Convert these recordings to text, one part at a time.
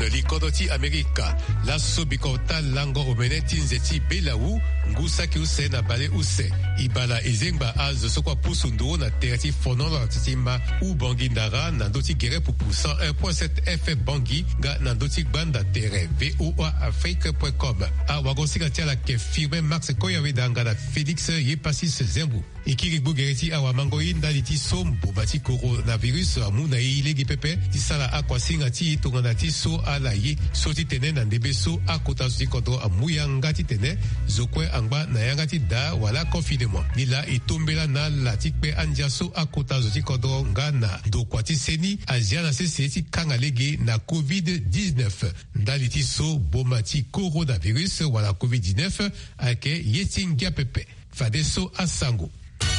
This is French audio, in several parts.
likodoti Amerika la sobikota lango omene tinzeti belawu ngusaki use na bale use ibala ezengba azo sokwa pusundu na terati fonola titima u bangi ndara na ndoti gere pupu 101.7 FM bangi ga na ndoti banda tere voaafrique.com a wagosika tiala ke firme Max Koyawe danga na Félix Yepasis Zembu ikiri bugereti awa mangoyi ndaliti sombo bati coronavirus amuna ilegi pepe tisala akwasinga ti tongana ti so ala ye soti tene na ndebeso akota suti kodo amuya ngati tene zokwe angba na yangati da wala confinement nila itombela na latikpe andia so akota suti kodo nga na dokwati seni azia na sesi kangalege na COVID-19 ndaliti so bomati coronavirus wala COVID-19 ake yetingia pepe fadeso asango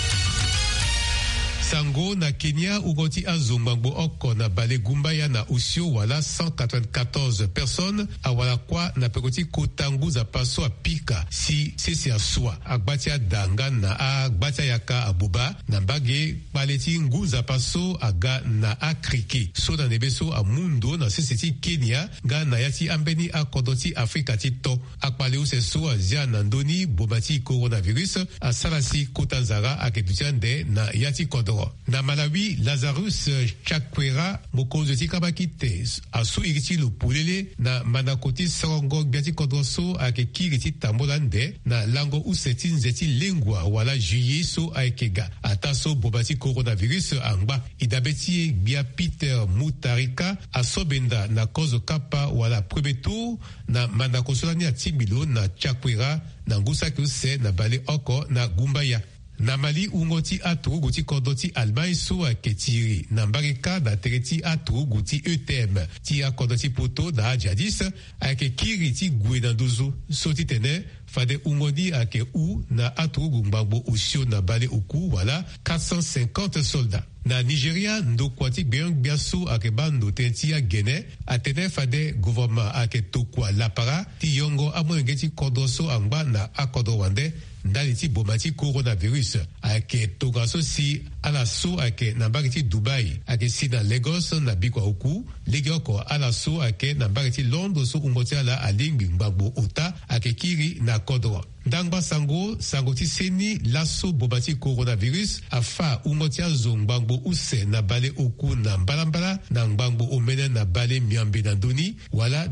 Sango na Kenya ugoti azongbango oko na bale gumbaya na usio wala 194 personnes awala kwa na pekoti kotangu za paso apika si sesi aswa agbatia danga na agbatia yaka abuba na mbage baleti ngu za paso aga na akriki so na nebeso amundo na sesi Kenya ga na yati ambeni akodoti Afrika tito akpale use so azia na ndoni bobati coronavirus asalasi kotanzara aketutiande na yati kodo na Malawi Lazarus Chakwera mokonzi tikabakite asu iriti lupulele na manakoti songo biati kodroso ake kiriti tambolande na lango useti nzeti lengwa wala juye so aikega ataso bobati coronavirus angba idabeti bia Peter Mutarika asobenda na kozo kapa wala premier tour na manakosolani atibilo na Chakwera na ngusaki use na bale oko na gumbaya na Mali ungoti aturu guti kodoti Allemagne so aketiri na mbarika da tereti aturu guti ETM ti akodoti poto da jadis ake kiriti gwena dozo soti tene fade ungodi ake u na aturu gumbabo usio na bale uku wala 450 soldats na Nigeria ndokwati biaso ake bando tenti ya Guinée atene fade gouvernement ake tokwa lapara ti yongo amwengeti kodoso angba na akodo wande ndaliti bomati coronavirus ake togaso si ala so ake na bagiti Dubai ake si na Lagos na bikwa uku legioko ala so ake na bagiti Londres so ungoti ala alingi mbagbo ota ake kiri na kodro ndangba sango ti seni laso bomati coronavirus afa ungoti azo mbagbo use na bale oku na mbalambala na mbagbo omene na bale miambe na doni wala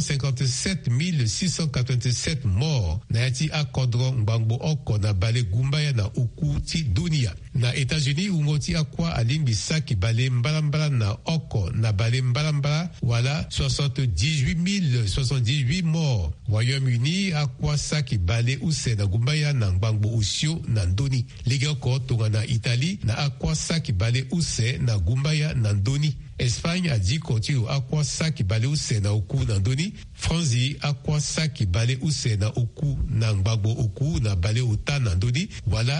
257,687 morts na yati akodro mbagbo oko na bale gumbaya na oku ti dunia na États-Unis ungoti akwa alimbi saki bale mbalambala na oko na bale mbalambala wala 78,078 morts Royaume-Uni akwa saki bale use na gumbaya na mbangbo usio na ndoni lege oko tonga na Italie na akwa saki bale use na gumbaya na ndoni Espagne a dit continue akwa saki bale use na oku na ndoni France akwa saki bale use na oku na mbagbo oku na bale ota na ndoni wala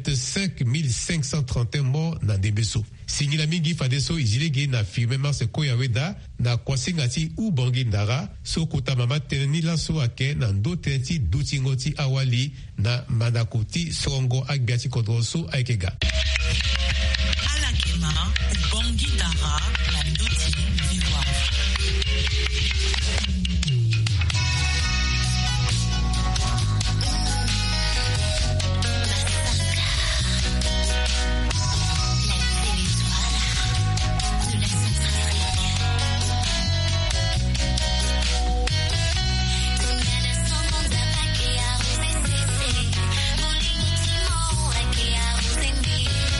25,531 morts na ndebeso singila mingi fadeso izilege na firme Mars Koyaweda na kwasingati ubangi ndara so kota mama teneni laso ake na ndotenti dutingoti awali na manakoti songo agbiati kodroso aikega alakema ubangi ndara na ndoti viwa Mon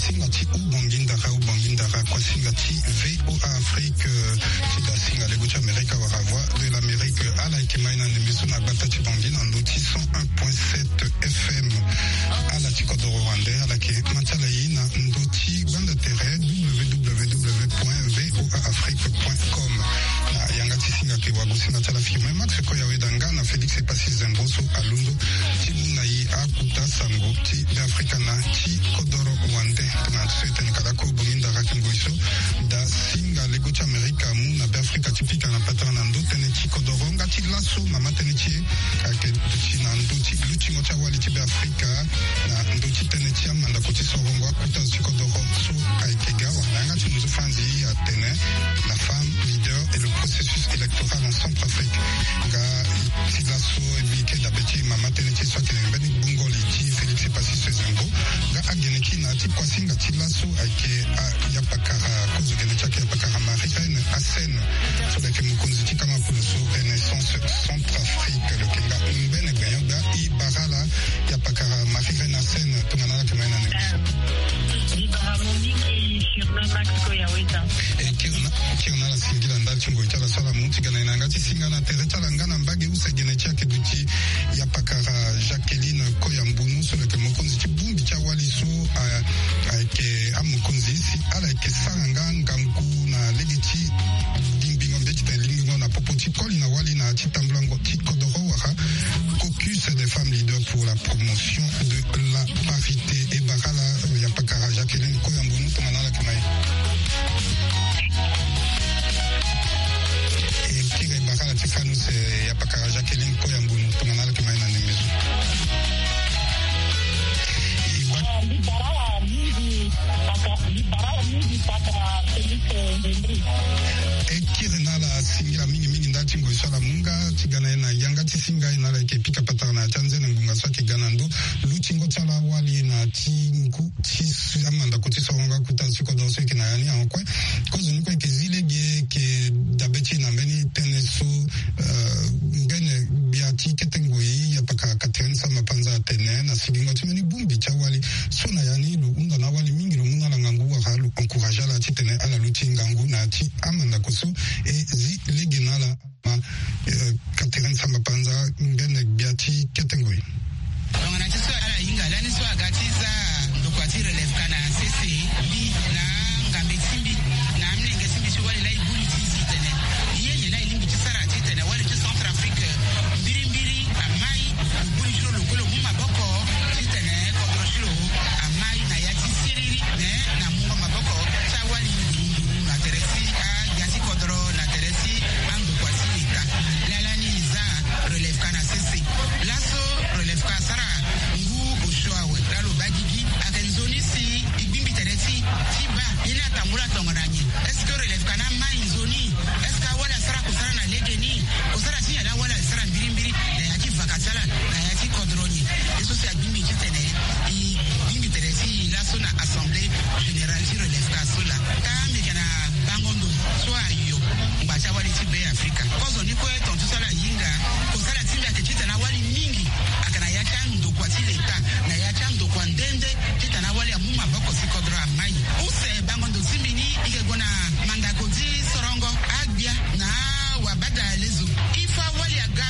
singa ti ubangindara kwa singa ti VOA Afrique ti da singa lego ti Amerika wara voix de l'Amérique ala ike maina nemiso na gbata ti bangi na ndo ti 101.7 FM ala ti kodoro rwande ala ke matala yi na ndo ti bande terre www.voaafrique.com na yanga ti singa ke wago singa tala firme max ko yawe danga na Felix Epasi Zemboso alundo ti muna yi akuta sango ti Afrika na ti kodoro rwande tuna tseten kadako bomindara kengoiso da singa lego ti Amerika muna be Afrika tipika na patana ndo tene ti kodoro nga ti laso mama tene ti ake ti na ndo ti lutingo ti awali ti be Afrika na ndo ti tene ti amanda ko ti sorongo akuta ti kodoro so aike gawa nga ti muzo fanzi a tene la femme leader et le processus électoral en Centrafrique nga ti laso ebike da beti mama tene ti so tene mbeni bungoli ti Felix Epasi Zembo nga agene ki na ti kwasinga ti laso aike ya pakara kozo gene ti ake ya pakara Marie-Reine Assène so leke mokonzi ti kama poloso Renaissance Centrafrique le kenga mbene gbeyo nga i barala ya pakara Marie-Reine Assène tongana la kemena ne kirna la singila ndal chingo itala sala muti gana inanga ti singa na teretala ngana mbage usegene ti ake duti ya pakara Jacqueline Koyambunu so leke mokonzi ti bumbi ti awali so ayeke amokonzi si ala yeke saranga ngangu na lege ti limbingo mbe ti tene limbingo na popo ti koli na wali na ti tamblango ti kodoro wara caucus des femmes leaders pour la promotion de la parité e barala ya pakara Jacqueline Koyambunu tongana la kemai kire bakala ti kanu se ya pakara Jacqueline Koyambunu tongana la kemai na nemezo kire na la singira mingi nda tingo isala munga tigana na yanga ti singa ina la ke pika patana na tanzania ngunga so ke ganando lutingo tsala wali na tingu ti amanda ko ti songa kuta siko do so ke na yani ankwe ko zuni ko ke zilege ke dabeti na mbeni teneso ngene biati ketengoi ya paka katren sama panza tene na sigingo ti meni bumbi cha wali so na yani lu unga na wali mingi lu muna la ngangu wa halu encourager la ti tene ala lutinga ngangu na ti amanda ko so e zilege na la ma katren sama panza ngene biati ketengoi ngana ti so ala inga lani so agati za ndokwati relève kana cc bi na ngambe simbi na mnenge simbi so wali lai buli ti tene yenye lai limbi ti sara ti tene wali ti Centrafrique mbiri amai buli jiro lokolo mu maboko ti tene kodro jiro amai na ya ti siriri ne na mu maboko cha wali na teresi a yati kodro na teresi andu kwati ita lalani za relève kana cc laso relève kana sara ngu oshoawe lalo bagigi akenzoni si igbimbi teresi tiba ina tambula tongoranye est-ce que relève kana mai zoni est-ce que wala sara kusara na legeni kusara si ala wala sara mbiri na yaki vakatala na yaki kodroni eso si agbimbi kitene igbimbi teresi laso na assemblée générale ti relève ka sola tambe kana bangondo so ayo ngbacha wali ti be Afrika kozo ni ko eton tu sala yinga kusara timbe akechita na wali mingi akana yacha ndo kwa ti leta na yacha ndo kwa ndende kita na wali amuma boko sikodra mai use bangondo simini ikegona mandako ti sorongo agbia na wabada lezo ifa wali aga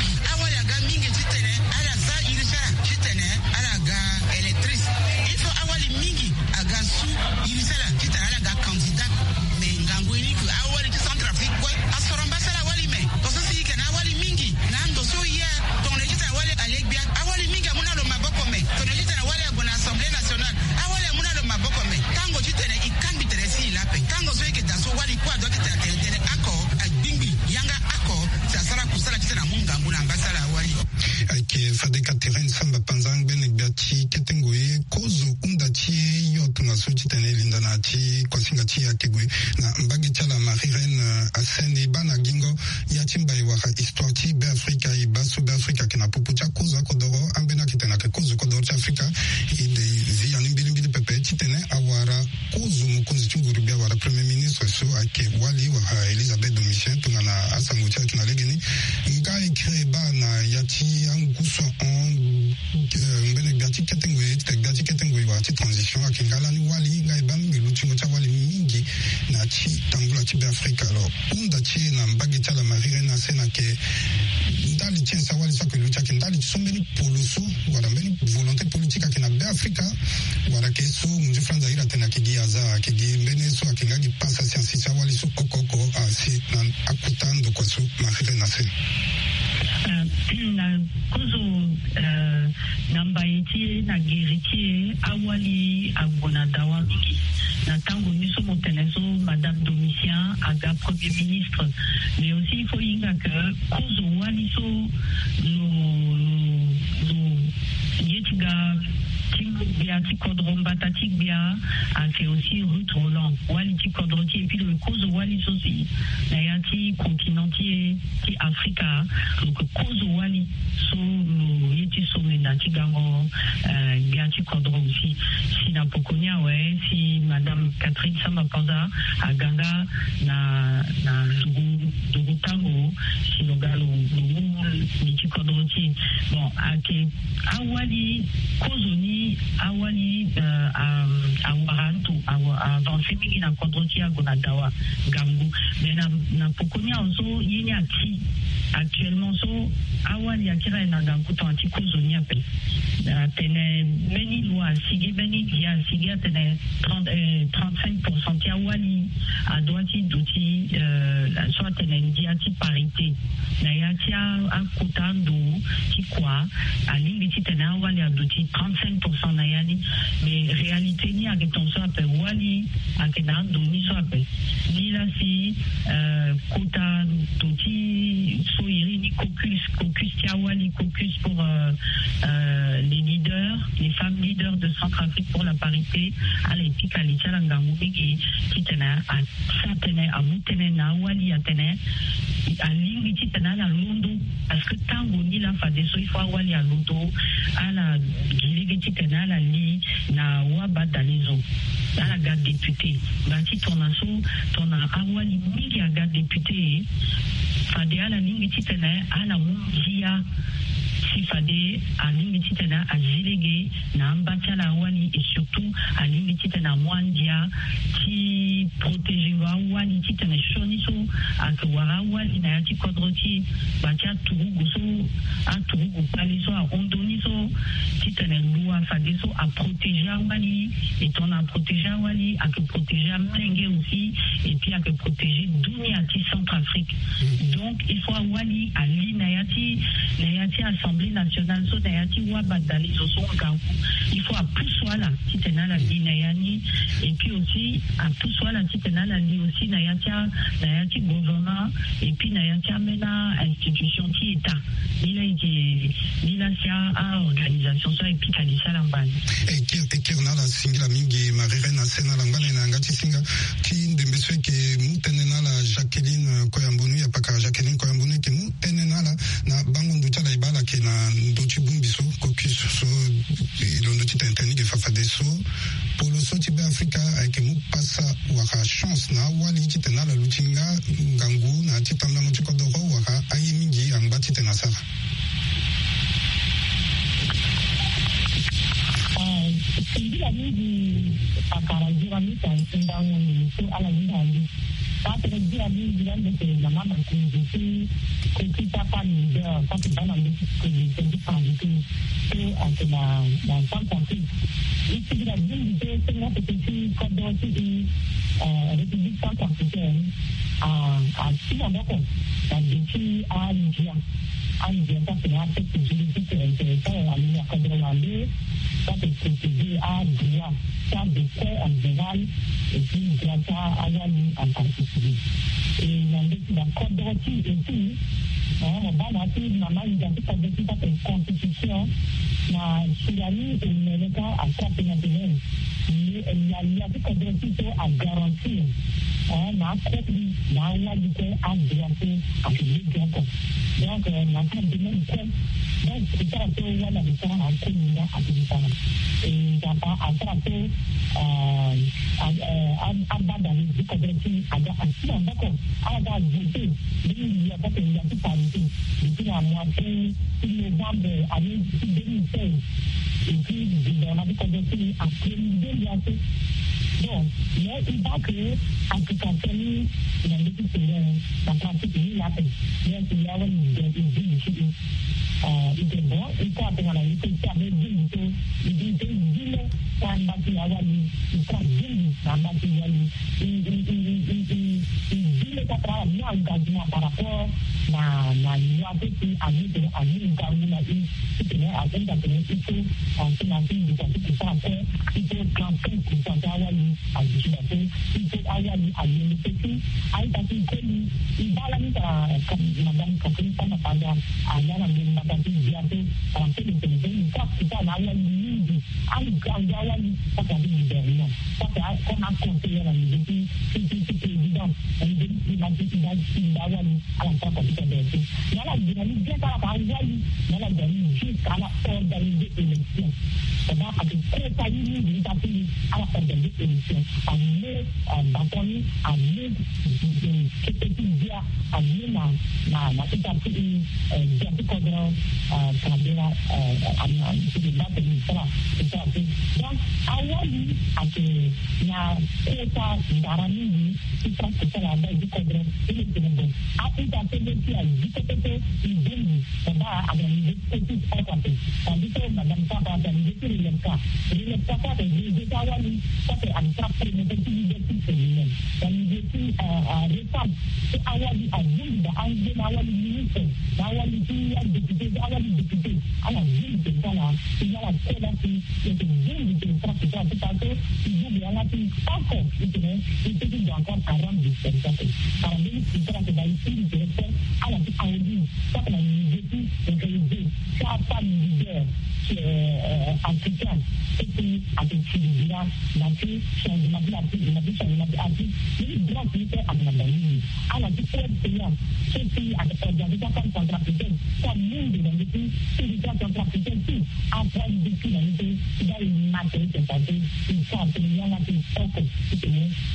mingi titene ala za irishara titene ala ga electrice ifa awali mingi aga su irishara titene ala ga candidat me ngango ini ku awali ti Centrafrique kwa asoromba sala wali me koso si kana awali mingi na ndo so ye ton titene wali alegbia awali mingi amuna lo maboko me ton titene wali agona assemblée nationale awali amuna lo maboko me tango titene ikambi teresi lape tango so yeke daso wali kwa do titene ako agbingbi yanga ako sasara kusala titene munga nguna ambasala wali ake fadeka terrain samba panzang bene biati ketengoi kozo unda ti yoto na so titene linda na ti kwasinga ti akegoi na mbagi tala Marie-Reine Assène bana gingo ya timbai wa histoire ti be Afrika i baso be Afrika kena pupucha kozo kodoro ambena kitena ke kozo kodoro ti Afrika ide zi yani mbili pepe titene awara kozo mukonzi ti nguru bi awara premier ministre so ake wali wa Elizabeth Domitien tongana asango ti akina lege États-Unis. Nga écrit bana yati anguso on mbene gati ketengwe wati transition akingala ni wali nga ibambi lutingo cha wali mingi na chi tambula chi Afrika. Alors unda chi na mbagita la marire na sena ke ndali chi sa wali sa ke lucha ke ndali sombeni poloso wala mbeni volonté politique akina be Afrika wala ke so munji franza ira tena kigi aza kigi mbene so akingagi pasa siansi sa wali so kokoko asi na akutando kwa so marire na sena na kuzo namba iti na geriti awali agona dawa mingi na tango miso motenezo Madame Domitien aga Premier ministre, mais aussi il faut inga que kuzo wali so no yetiga Bia Tikodron Batatik Bia a fait aussi Ruth Roland Wali Tikodroti et puis le cause Wali aussi Nayati continentier qui Africa donc cause Wali so no yeti somena tigango Bia Tikodron aussi si na pokonia ouais si Madame Catherine Samapanza a Ganga na Tango si logalo ni Tikodroti bon ake awali kozoni awali awarantu avancé mingi na kodroti ya gonadawa gangu mais na pokonia oso yeni ati actuellement so awali akira na gangu to anti kozoni apel tene meni loi sigi meni ya sigi tene 35% ya awali a droiti duti soit tene ndiati parité na yati akutando tikwa alingi tene awali a duti 35% na yani mais réalité ni aketon so ape wali akena doni so ape ni la si kota duti so iri ni caucus tia wali caucus pour les leaders, les femmes leaders de Centrafrique pour la parité à l'épique à l'Itchalangamou qui tena à Satene à Moutene na wali à Tene à l'Ingiti tena à Londo parce que tango ni la fadeso il faut wali à Londo à la Giligiti tena la li na waba dalizo à la garde député bati ton awali mingi à garde député fade à la Ingiti tena à la Mungia si fade à l'ingiti tena à Zilégué na ambati à la wali et surtout à l'ingiti tena Mwandia qui protège wali tena choniso à Kawara wali na yati kodroti batia turugu so a turugu paliso a ondoniso tena loi fade so à protéger wali et on a protégé wali à que protéger Mlenge aussi et puis à que protéger Douniati Centrafrique donc il faut wali à l'inayati Assemblée nationale so nayati wabadali so ngangu il faut à plus soit titena la linayani et puis aussi à plus soit la titena la li aussi nayati gouvernement et puis nayati mena institution ti état ila sia a organisation so et puis kalisa lambani et qui on a la singla mingi marire na sena lambani na ngati singa ki ndembeswe ke mutenena la Jacqueline Koyambonu ya paka Jacqueline Koyambonu ke mutenena la na bango ndutala ibala ke na ndochi bumbiso caucus so ilondo titentani ke fafadeso polo so tibe Afrika ke mu pasa waka chance na wali titena la lutinga ngangu na titanda mo tikodoro waka ayi mingi amba titena sara Sindila mingi akaranjira mita indangu ni so ala yindi Patre dia ni bilang de la mama kunji ki papa ni de papa bana ni ki di panji ki atena na Centrafrique ici bila ni de tena petit kodo ti République centrafricaine a Sinamoko la diti a Nigeria ça c'est la tête de juridique intéressant à l'Union Cadre-Landais ça c'est protéger à droit ça de fait en général et puis grâce à Yali en particulier et dans la Cadre-Landais et puis on va dire maman il y a toute cette constitution na Sudani et Meleka à 31 il y a des Cadre-Landais à garantir na Wali à droit à donc na ka de même quoi donc c'est ça que wala de ça en commun à tout et d'abord à ça que abba dans les coopératives aga assis en d'accord aga voté il y a pas que il y a tout parti depuis la moitié novembre année 2016 et puis dans la coopérative après 2020 bon, mais il va que application dans la pratique il a fait mais il y a itu bon itu apa yang lain itu ada itu gila kan bagi awal itu gila kan bagi awal gila kata yang gajinya para po na waktu itu ani kamu lagi itu ya ada itu nanti bisa kita itu transfer kita awal itu awal itu ai tapi ini ibalan kan madam keputusan pada ayana tapi dia tu sampai di sini kita awal ini awal pakai di dalamnya pakai kena konten yang itu dan nanti tidak awal alam apa kita itu malah dia kalau awal malah dari kalau dari eleksi sebab ada kota ini tapi apa dari eleksi ane batoni ane kita dia ane na kita pergi jadi kodro kabela ane itu dari sana kita dan awali ada na kota darah ini kita ada di kodro ini dengan apa itu dia kita ini sebab ada itu apa itu madam apa dan itu lengkap pada di awali tapi antara pemerintah ini dan itu rekam awali awali minister awali itu yang deputi awali deputi ala ini salah tinggal ada itu itu praktikal itu ibu bilang nanti apa itu diangkat orang di sekitar karena ini kita ada itu direktur ala itu awali tapi itu yang siapa leader African itu ada ciri nanti nanti ini berat itu akan ini ala itu yang seperti ada perjanjian kontrak itu kamu dengan itu tidak kontrak itu apa itu nanti dari materi tetapi bisa yang nanti fokus itu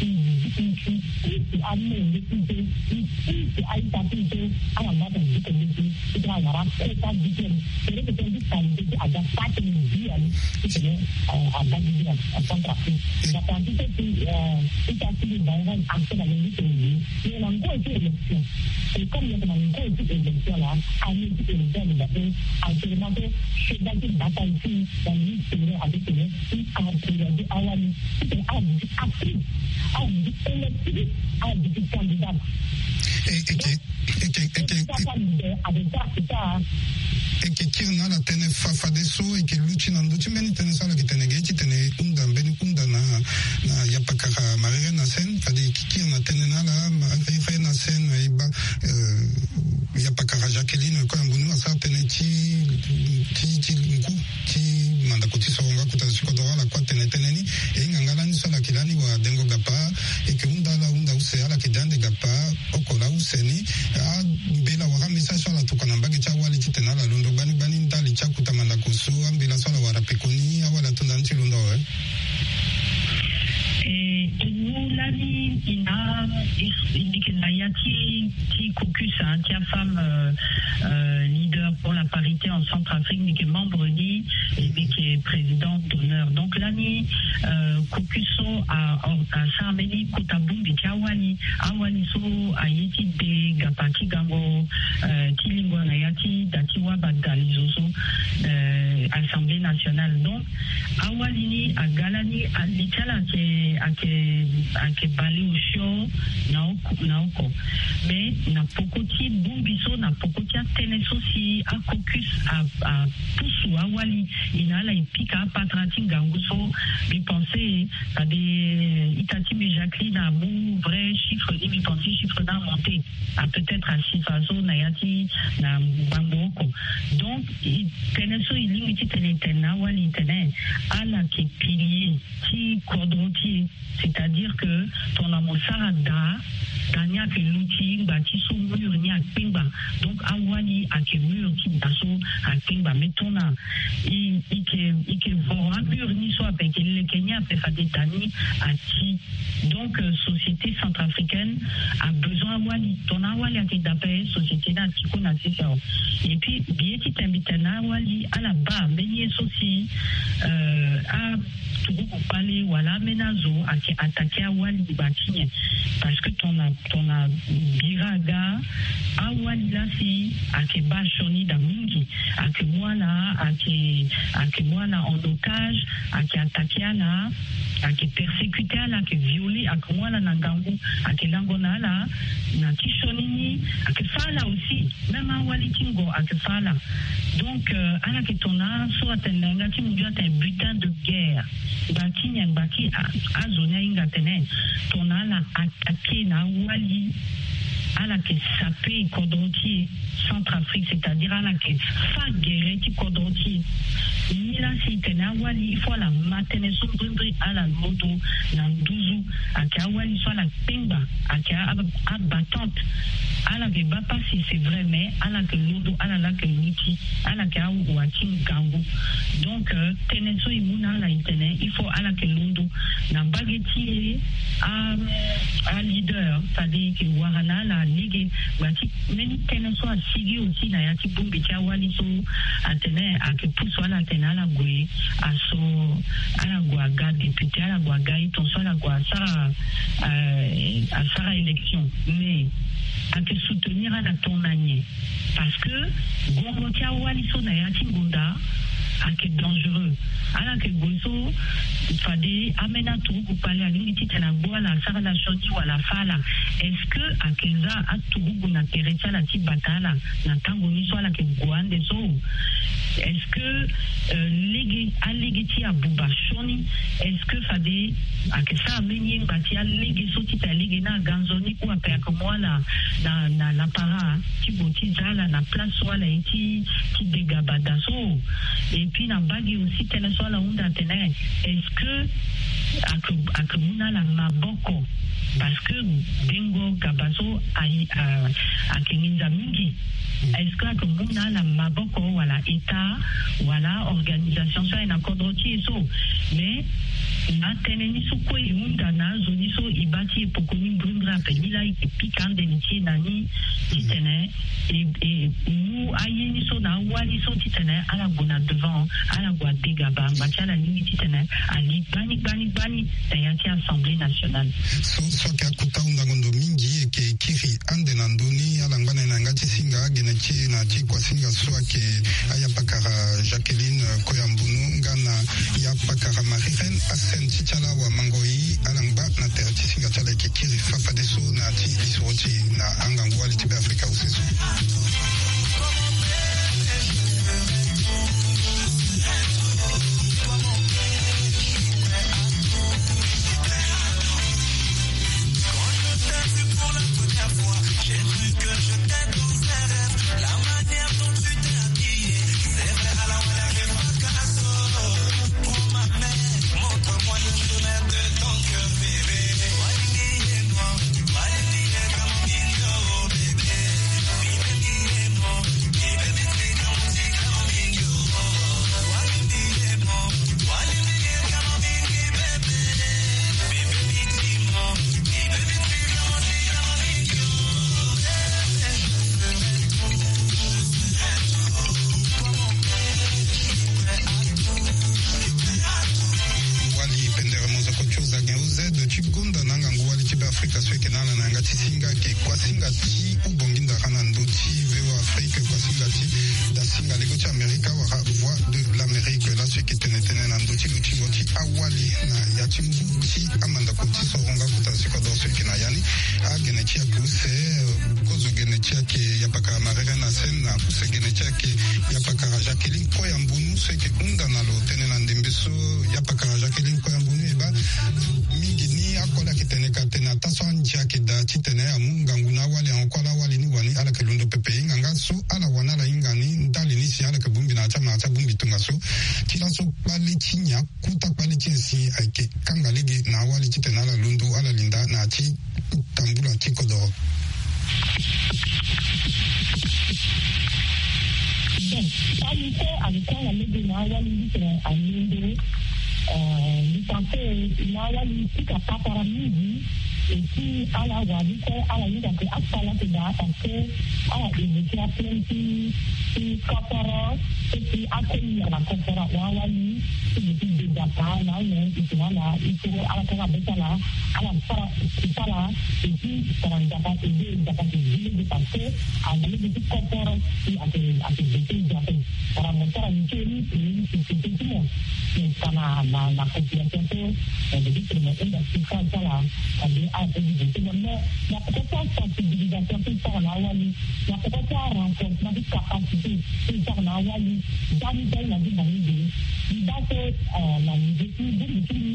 anu itu air tapi itu alam ada itu harap kita bikin jadi kita bisa ada satu dia itu ada dia kontrak dan kita kita bayangkan akan ada itu yang itu eleksi kalau yang itu eleksi lah ani itu eleksi tapi akhirnya itu sudah data itu dan itu ada itu ada awal itu aktif eleksi ada kandidat que kirna la tene fafadeso e que luchina ndochi meni tene sala ki tene gechi tene unda mbeni unda na yapakaka marire na sen fadi kirna tene na la marire na sen iba yapakaka Jacqueline ko mbunu asa tene chi nku chi manda kuti songa kutashiko dola kwa tene ni e ngangala ni sala kilani wa dengo gapa e que unda use ala kidande gapa okola useni a mbela wa kamisa sala tukana mbagi cha wali kitena la lundo bani ndali cha kutamanda kusu ambila sala wara pekoni awala tundanchi lundo Lani ina qui caucus qui a femme leader pour la parité en Centrafrique qui est membre ni et qui est présidente d'honneur donc lani caucus a samedi kutabumbi awali so ayiti de gapaki gango kilingwa na yati datiwa badalizoso Assemblée nationale donc awali ni agalani alitala ake bali usho naoko mais na pokoti bumbiso na pokoti teneso si a caucus a pusu awali inala ipika patrati nganguso bi penser à des itati bi Jacqueline a bon vrai chiffre ni bi penser chiffre na monté à peut-être à sifazo na yati na bamboko donc teneso ilimiti tenetena wali tene ala ke pilier ti quadrotier c'est-à-dire que ton amosara da tanya ke luti bati so mur ni akpimba donc awali awali ake mur ti daso akimba metona ike vora mur ni so avec le Kenya pe fade tani ati. Donc société centrafricaine a besoin awali ton awali ake d'appel société na tiko na sisa. Et puis bieti tambitana awali à la bas menye sosi a tout parler wala menazo ake attaquer awali batinye parce que ton a biraga awali la si ake bashoni da mingi ake mwala en otage ake attaquer la ake persécuter la ake violer ake mwala na ngangu ake langona la na tishonini ake fala aussi même awali tingo ake fala. Donc ala ke tona so atenenga ti mundio un butin de guerre baki nyang baki azonia inga tene tona la attaquer na wali ala ke sapé kodrontier Centrafrique, c'est-à-dire ala ke fa guerre ti kodrontier ni la si tena wali il faut la matene so ndri ala lodo na nduzu aka wali so la pemba aka abattante ala ke bapa si c'est vrai mais ala ke lodo ala la ke miti ala ke au watin gangu. Donc teneso imuna la itene il faut ala ke lodo na bageti a leader c'est-à-dire que warana la ligue bati meni teneso a sigi aussi na yati bumbi cha wali so atene ake puso ala tena ala gwe aso ala gwa ga député ala gwa ga ton so ala gwa sara élection mais à te soutenir à la tournanie parce que Gongotia Waliso Nayati Gunda est dangereux. Alors que Gozo fade amena tout pour parler à l'unité de la bois la sara la choti ou la fala. Est-ce que akeza a tout na terecha la ti batala na tango ni so la ke goande so. Est-ce que allegiti a buba shoni est-ce que fade akesa amenye bati allegi so ti allegi na ganzoni ou apea comme la na para ti boti zala na place wala ti dégabada so. Et puis na bagi aussi tena so la unda tena est-ce que akumuna la maboko parce que dengo gabaso akeninza mingi. Est-ce que akumuna la maboko wala état wala organisation so ina kodroti so mais na teneni so ko imunda na zoni so ibati pokoni brundra penila ipikande nitie nani titene et nous ayeni so na wali so titene ala bona devant ala gwa degaba machala limite titene ali bani tayati assemblée nationale so ka kuta undangondo mingi ke kiri ande nandoni ala ngana na ngati singa genechi na ti kwa singa so ke aya pakara Jacqueline Koyambunu ngana ya pakara Marie-Reine Asen Tichala wa Mangoi alangba na terti singa chala ke kiri fafa deso na ti isoti na angangu wali tibe Afrika useso. Jacqueline Koyambunu seke unda nalo tenena ndembeso ya pakara Jacqueline Koyambunu eba mingi ni akola kiteneka tena taso anjia keda chitene amungangu na wale ankola wale ni wani ala kelundo pepe nganga so ala wana la ingani ndali ni si ala kebumbi na chama acha bumbi tunga so tila so pale chinya kuta pale chinsi aike kanga lege na wale chitena ala lundo ala linda na chi tambula chikodoro. Donc, qualité avec la légende awali alinde l'identité l'awali tika papara midi et puis à la wali à la yida que asala que da parce que à la évoqué à plein qui papara et puis accueillir la papara awali c'est déjà pas là il faut là il faut à la papara betala à la papara et puis para dapat aider dapat aider parce que à la légende papara qui a déjà para motor ini c'est tout karena la population itu jadi termasuk industri salah ada di mana la potential sensibilisation itu sangat awal la potential renforcement de capacité itu sangat awal dan lagi banyak dibahas la nécessité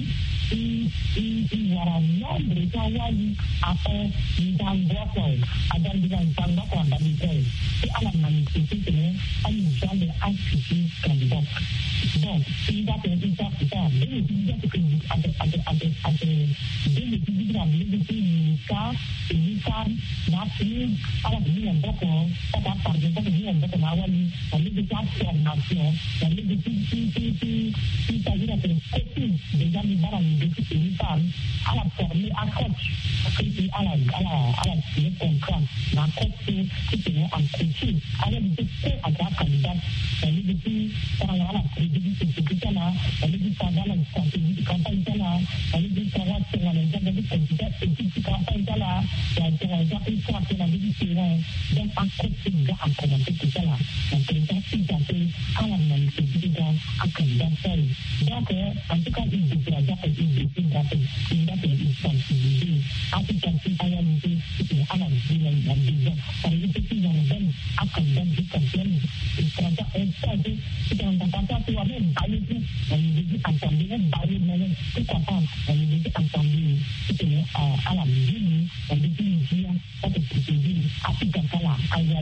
de orang nombre awal apa dan berapa ada dengan tangga dan itu alam manifestasi ini ada ada aktivitas kandidat donc tidak kita ini juga ada ini kan nanti ada yang berapa pada target yang berapa awal lalu kita formasi lalu kita juga terkopi dengan barang ini kan ala formasi coach seperti ala kontrak nah coach itu yang coach ada di situ ada kandidat lalu itu orang ala kita lah lalu kita dalam strategi kampanye lah lalu kita buat dengan jadi kandidat itu kampanye lah dan jangan itu lagi di sini dan aku juga akan nanti kita lah dan kita tidak alam nanti kita akan dapat jadi nanti kan itu belajar itu tidak sendiri aplikasi ayam itu alam yang juga pada itu tidak dan akan dan kita kerja itu kita dapat satu yang baik itu dan jadi akan dengan baik mana kita paham dan jadi akan itu alam ini dan jadi dia pada terjadi aplikasi salah ayam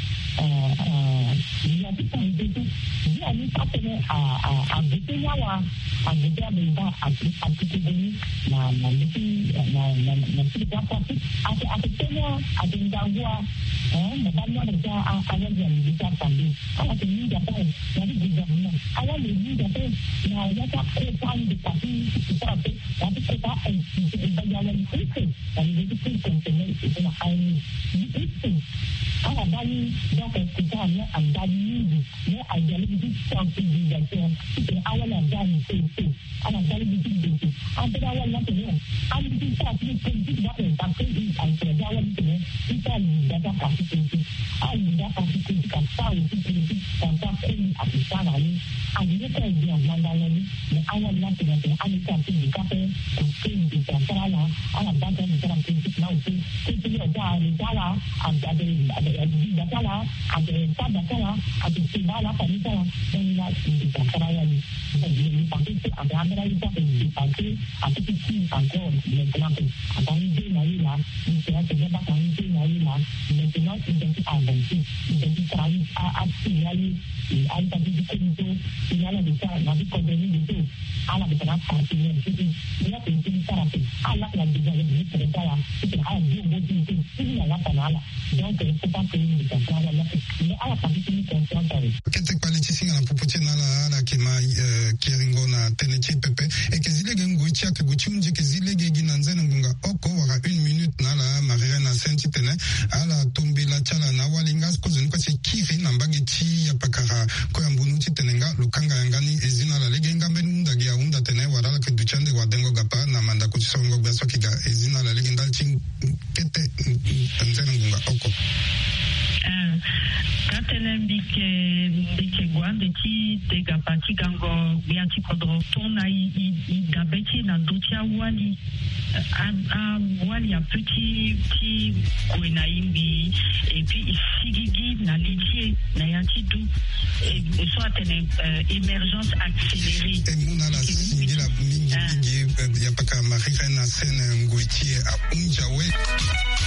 dia itu dia ini katanya betul nyawa dia benda aplikasi ini nanti dapat ada gangguan banyak kerja ayam yang bisa sambil kalau ini dapat jadi juga awal ini dapat nah ya tak pesan tapi tapi kita bayaran itu dan itu kontennya itu lah itu kalau dari dokter kita hanya anda ini ya ada lebih sensibilisasi itu awal dan itu ada lebih ada awal nanti ada kita itu dapat tapi ada awal itu kita dapat kasih ada kasih kan tahu itu tentang ini apa lagi ada kerja mandalani awal nanti ada kasih di kafe mungkin di sana ada banyak dalam prinsip mau itu ada ada di dalam ada pada ada segala pada dan di daerah ini jadi pasti ada itu dipakai atau itu angkor yang kenapa ada ini lagi lah misalnya terjadi ini lagi lah misalnya itu ada itu terakhir aksi lagi ada itu sinyal bisa nanti kondisi itu ala di tengah partinya itu dia penting terapi ala yang juga lebih terkaya itu ada itu ini ala tanala donc c'est pas que ini bisa mais ala pasti ini concentré ketek politisi ngala popotina la kema kiringo na tenechi pepe et que zilege nguicha ke guchunje ke zilege ginanzana ngunga oko waka 1 minute na la maria na senti tene ala tombela chala na walinga kozen kwa sekiri na mbangi chi ya pakara ko yambunu tenenga lukanga yangani ezina la lege ngambe nundagia unda tene warala ke duchande wadengo gapa na manda kuchisongo beso kiga ezina la lege ndalchi kete tanzana ngunga oko Katele gwande ti tega pati gango bianti kodro tona I gabeti na dutia wali a petit kwena imbi et puis sigigi na litie na yantidu et soit une émergence accélérée et mona la singila mingi ya paka marika na sene nguitie a unjawe